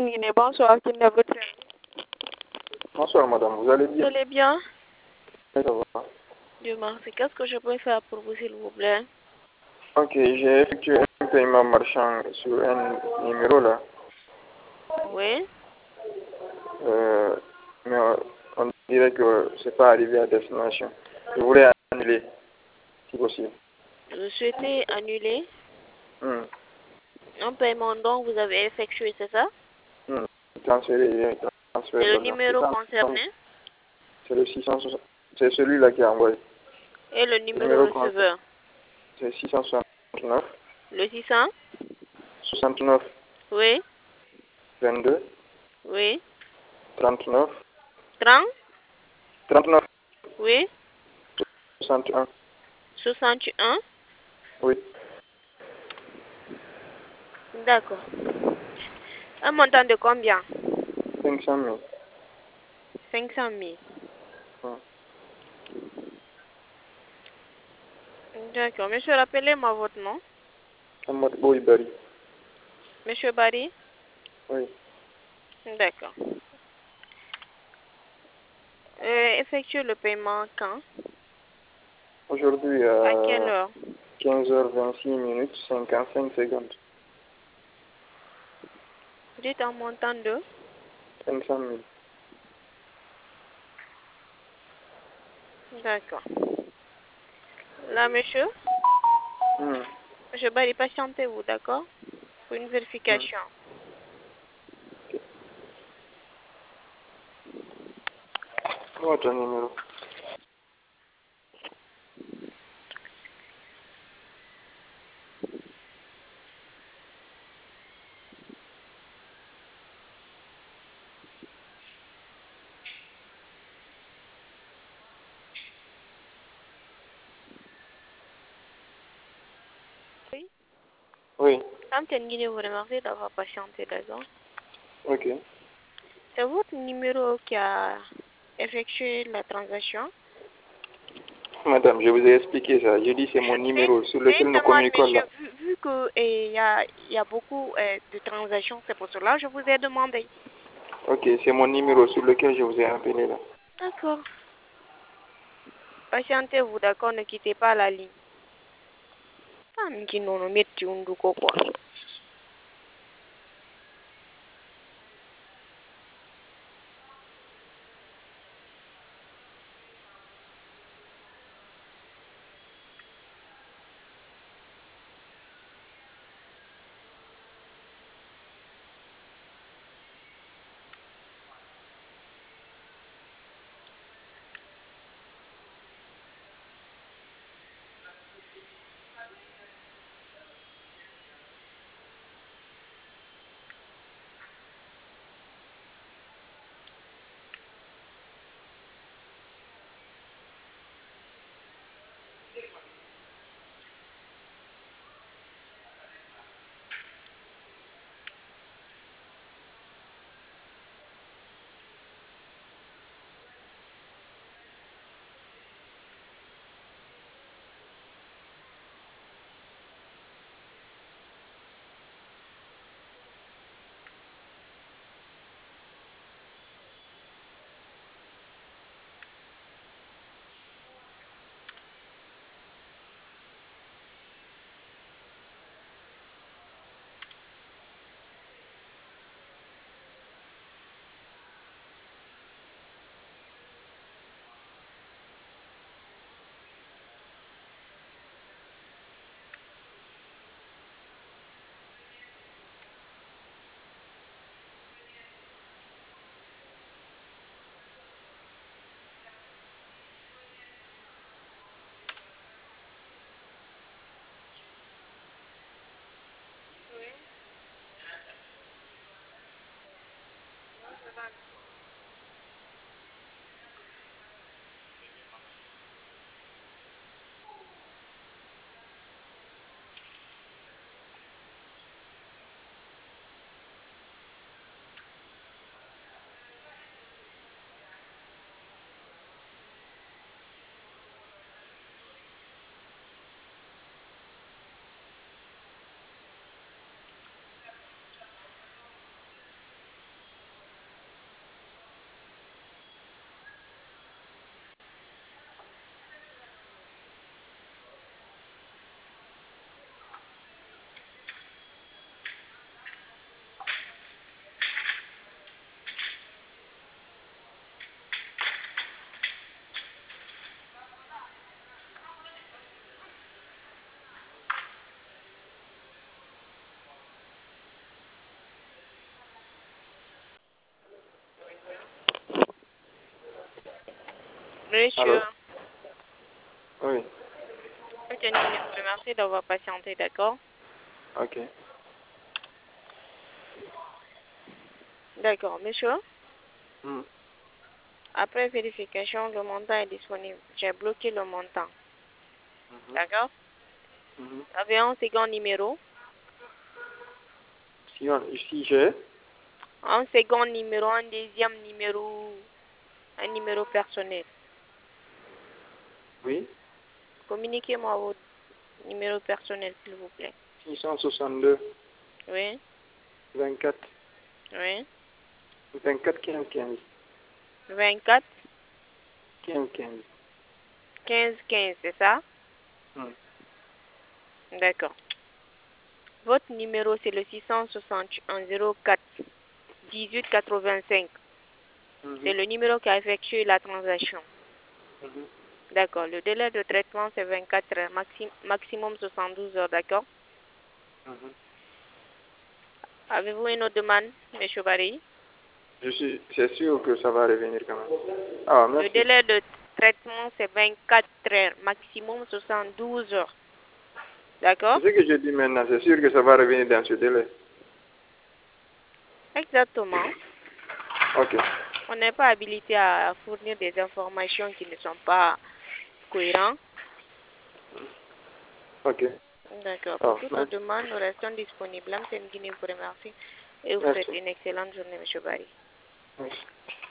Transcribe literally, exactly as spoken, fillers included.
Guinée, bonsoir, qui ne votre Bonsoir madame, vous allez bien? Vous allez bien? Oui, ça va. Dieu merci. Qu'est-ce que je peux faire pour vous, s'il vous plaît? Ok, j'ai effectué un paiement marchand sur un numéro là. Oui. Euh, mais on dirait que c'est pas arrivé à destination. Je voulais annuler, si possible. Vous souhaitez annuler Hmm. un paiement dont vous avez effectué, c'est ça? Hmm. Transférer, il y a un transfert Et le d'argent. numéro concerné? C'est le six cent soixante. C'est celui-là qui a envoyé. Et le numéro Numéro receveur? C'est six cent soixante-neuf. Le six cents? soixante-neuf. Oui. vingt-deux. Oui. trente-neuf. trente? trente-neuf. Oui. soixante et un. soixante et un? Oui. D'accord. Un montant de combien? cinq cent mille. cinq cent mille. Hmm. D'accord. Monsieur, rappelez-moi votre nom. Ahmad Boybari. Monsieur Barry? Oui. D'accord. Euh, effectuez le paiement quand? Aujourd'hui, À quelle à heure? quinze heures vingt-six minutes cinquante-cinq secondes. Dites un montant de cinq cent mille. D'accord. Là, monsieur, Hmm. monsieur Barry, patientez-vous, d'accord? Pour une vérification. Votre numéro. Oui. Oui. Antenne Guinée vous remercie d'avoir patienté, d'accord? Ok. C'est votre numéro qui a effectué la transaction? Madame, je vous ai expliqué ça. Je dis c'est mon numéro sur C'est lequel une nous demande, communiquons monsieur. là. Vu, vu qu'il y a, y a beaucoup euh, de transactions, c'est pour cela que je vous ai demandé. Ok, c'est mon numéro sur lequel je vous ai appelé là. D'accord. Patientez-vous, d'accord? Ne quittez pas la ligne. Ah, mais qui non, non, mettez un quoi. Monsieur, Alors, oui, ok, nous vous remercie d'avoir patienté, d'accord? ok. D'accord, monsieur. Hmm. Après vérification, le montant est disponible. J'ai bloqué le montant. Mhm. D'accord? Mhm. Vous avez un second numéro. Si, on- ici j'ai, Un second numéro, un deuxième numéro, un numéro personnel. oui, Communiquez-moi votre numéro personnel, s'il vous plaît. six cent soixante-deux, Oui, vingt-quatre, oui. vingt-quatre, quinze, quinze, vingt-quatre, quinze, quinze. quinze, quinze, c'est ça? Hmm. D'accord. Votre numéro, c'est le six cent soixante et un zéro quatre dix-huit quatre-vingt-cinq. Mhm. C'est le numéro qui a effectué la transaction. Mhm. D'accord. Le délai de traitement, c'est vingt-quatre heures, maxi- maximum soixante-douze heures, d'accord? Mhm. Avez-vous une autre demande, M. Barry? Je suis, c'est sûr que ça va revenir quand même. Ah, Le merci. délai de traitement, c'est vingt-quatre heures, maximum soixante-douze heures. D'accord? C'est ce que je dis maintenant, c'est sûr que ça va revenir dans ce délai. Exactement. Ok, On n'est pas habilité à fournir des informations qui ne sont pas cohérentes. ok. D'accord. Pour Ah, toute merci. demande, nous restons disponibles. M. Guinée vous remercie et vous souhaite Merci. une excellente journée, M. Barry. Merci.